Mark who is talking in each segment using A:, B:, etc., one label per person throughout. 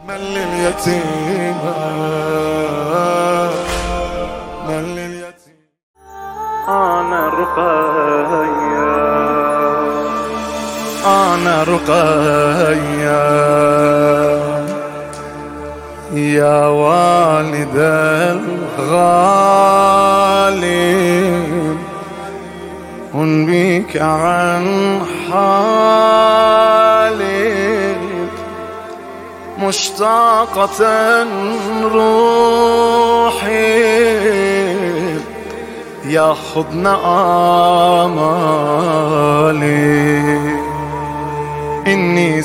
A: من لليتيم من لليتيم. أنا رقية أنا رقية يا والد الغالي أنبيك عن حالي مشتاقة روحي يا حضن آمالي. إني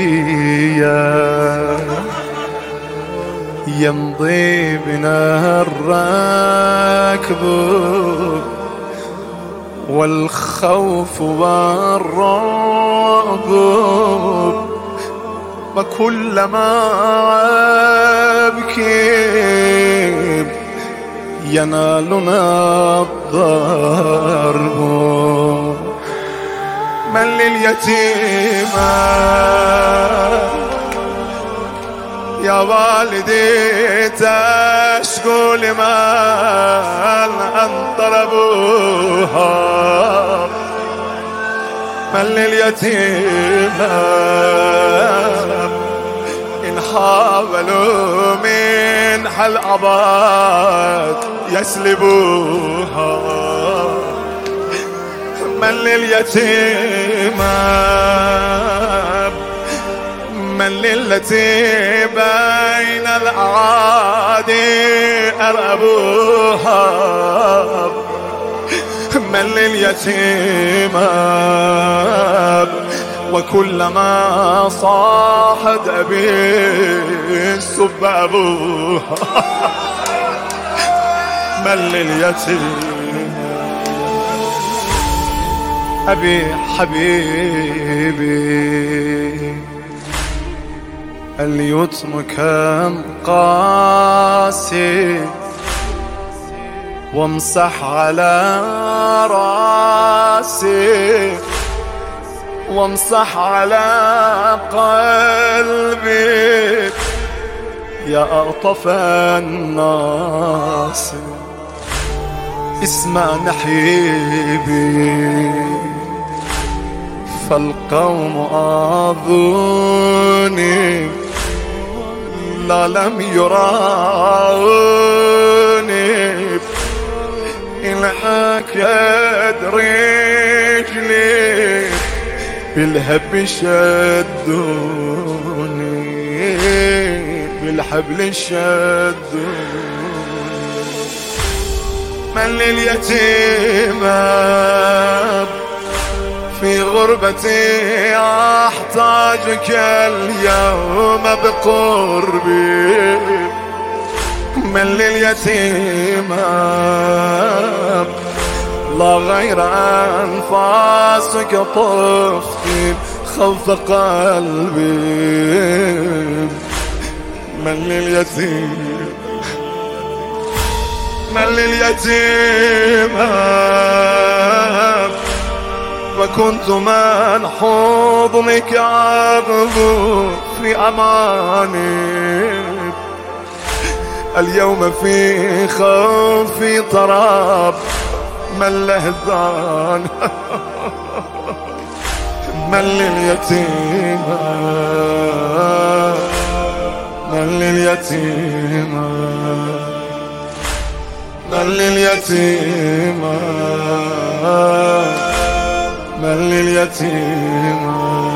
A: سبية يمضي بنا الركب والخوف والرعب وكلما أبكي ينالنا الضرب. من لليتيم يا والدي تشكو لمن انطلبوها. من لليتيم إن حاولوا من حل أباد يسلبوها. من لليتيم من للتي بين الأعادي أرأبوها. من لليتيم وكلما صاحت أبي سب أبوها. من لليتيم أبي حبيبي اليتم كان قاسي وامسح على راسي وامسح على قلبي يا ألطف الناس. اسمع نحيبي فالقوم آذوني لا لم يراوني. إن حكت رجلي بالهب شدوني بالحبل شدوني. من لليتيم في غربتي أحتاجك اليوم بقربي. من لليتيم لا غير أنفاسك طفت خوف قلبي. من لليتيم من لليتيم وكنت من حضنك أغبو في أماني. اليوم في خوفي طراب من لهذان. من لليتيم من لليتيم من لليتيم من لليتيم